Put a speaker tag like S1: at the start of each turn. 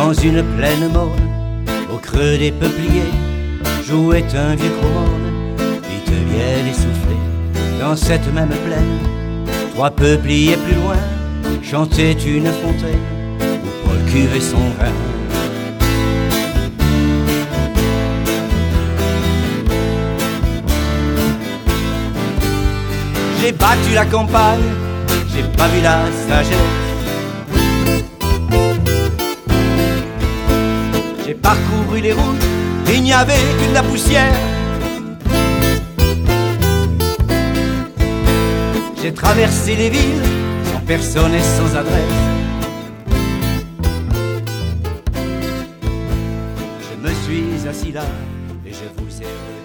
S1: dans une plaine morne, au creux des peupliers, jouait un vieux cromone, vite essoufflé. Dans cette même plaine, 3 peupliers plus loin, chantait une fontaine où Paul cuvait son vin. J'ai battu la campagne, j'ai pas vu la sagesse. J'ai parcouru les routes, il n'y avait que de la poussière. J'ai traversé les villes, sans personne et sans adresse. Je me suis assis là, et je vous ai